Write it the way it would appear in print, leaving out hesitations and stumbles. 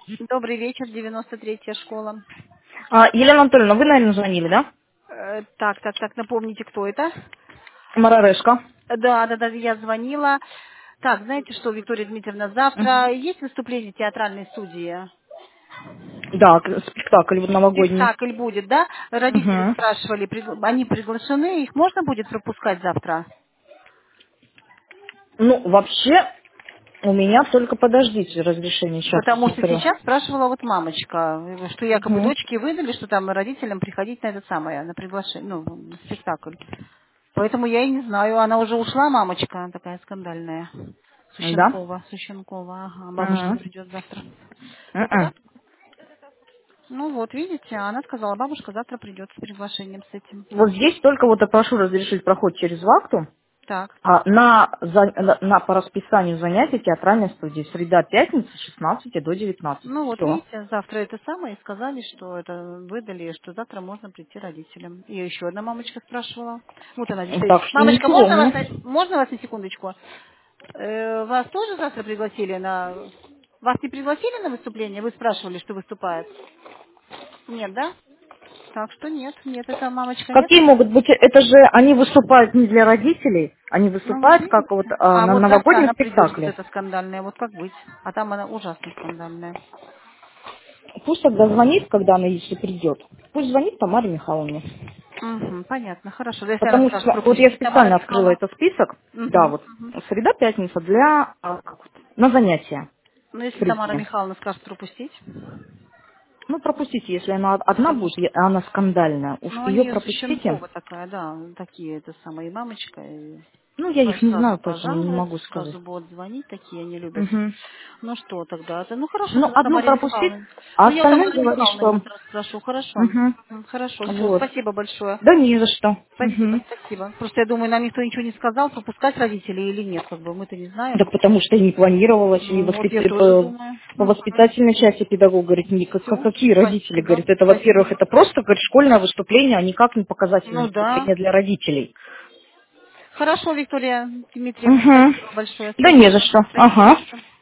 Добрый вечер, 93-я школа. Елена Анатольевна, вы, наверное, звонили, да? Так, напомните, кто это? Марарешка. Да, я звонила. Так, знаете что, Виктория Дмитриевна, завтра Мгм. есть выступление театральной студии? Да, спектакль вот новогодний. Спектакль будет, да? Родители Мгм. спрашивали, они приглашены, их можно будет пропускать завтра? Ну, вообще, у меня только подождите разрешение, сейчас Потому что посмотрю. сейчас спрашивала вот мамочка, что якобы Мгм. дочки выдали, что там родителям приходить на это самое, на приглашение, на спектакль. Поэтому я и не знаю. Она уже ушла, мамочка, такая скандальная. Да? Сущенкова, ага. Бабушка Мгм. придет завтра. Мгм. Ну вот, видите, она сказала, бабушка завтра придет с приглашением с этим. Вот здесь только вот я прошу разрешить проход через вахту. Так. По расписанию занятий театральной студии среда-пятница с 16 до 19. Ну вот, Все. видите, завтра это самое, и сказали, что это выдали, что завтра можно прийти родителям. И еще одна мамочка спрашивала. Вот она здесь стоит. Так что Мамочка, ничего можно мне. можно вас на секундочку? Вас тоже завтра пригласили на... Вас не пригласили на выступление? Вы спрашивали, что выступает? Нет, да? Так что нет, это мамочка нет. Какие могут быть? Это же они выступают не для родителей, они Ну вот выступают видите. как вот А на вот завтра новогоднем она придет, вот спектакле. эта скандальная, вот как быть. А там она ужасно скандальная. Пусть тогда звонит, когда она, если придет. Пусть звонит Тамаре Михайловне. Угу, понятно, хорошо. Да, если она Потому скажет что вот я пропустить, Тамара специально открыла Михайловна. этот список, да, Угу. вот среда, пятница для на занятия Ну, если Тамара прийти. Михайловна скажет пропустить, Ну, пропустите, если она одна потому будет, что... она скандальная. Уж Ну, ее они пропустите. Сущенкова такая, да, такие, это самая и мамочка, и Ну, я их не сразу знаю, поэтому не пожалуются, могу сказать. сразу будут звонить, такие они любят. Мгм. Ну что тогда? Ну хорошо, Ну, тогда одну Тамаре пропустить, Михайловне. а Ну я у остальных Тамары говорит, Михайловны что... вот раз спрошу, хорошо. Мгм. Хорошо, все, Вот. спасибо большое. Да не за что. Спасибо, Мгм. спасибо. Просто я думаю, нам никто ничего не сказал, пропускать родителей или нет, как бы мы-то не знаем. Так потому что не планировалось, и Ну вот я тоже думаю. по воспитательной части педагог говорит, Все, какие родители, спасибо, говорит, это, во-первых, спасибо. это просто, говорит, школьное выступление, а никак не показательное Ну да. выступление для родителей. Хорошо, Виктория Дмитриевна, Угу. спасибо большое. Да не за Спасибо. что. Спасибо. Ага.